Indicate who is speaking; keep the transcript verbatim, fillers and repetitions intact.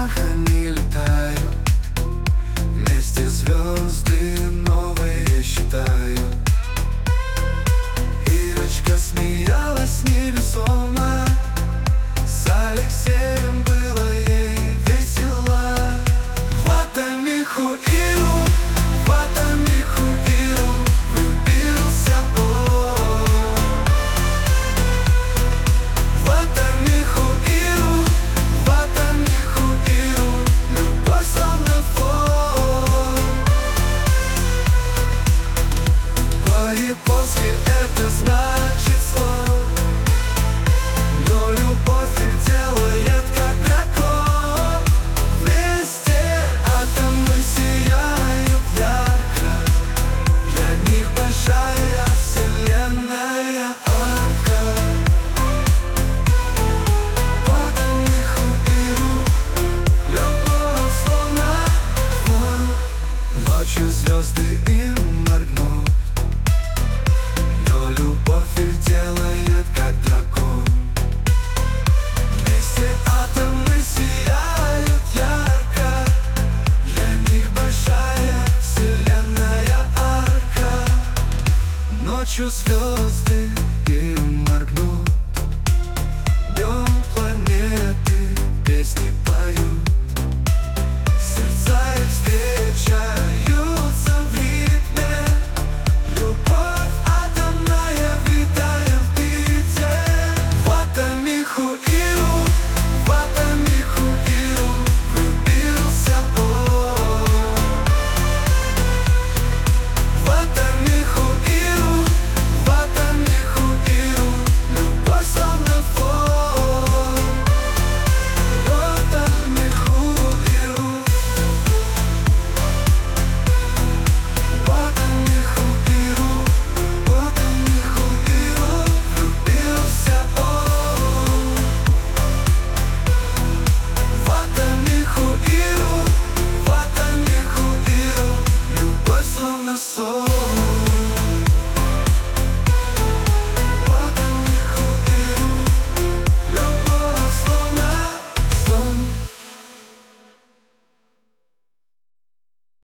Speaker 1: облаках они летают, вместе звезды новые считают. Ирочка смеялась невесомо, с Алексеем было ей весело. Ватамиху Иру, Ватамиху Иру, влюбился он. Ватамиху Иру, Ватамиху Иру, любовь словно фон. По-японски это значит сон, но любовь их делает как дракон. Вместе атомы сияют ярко, для них большая вселенная арка. Ватамиху Иру, любовь словно фон. Ночью звезды им моргнут, но любовь их делает как дракон. Вместе атомы сияют ярко, для них большая вселенная арка. Ночью звезды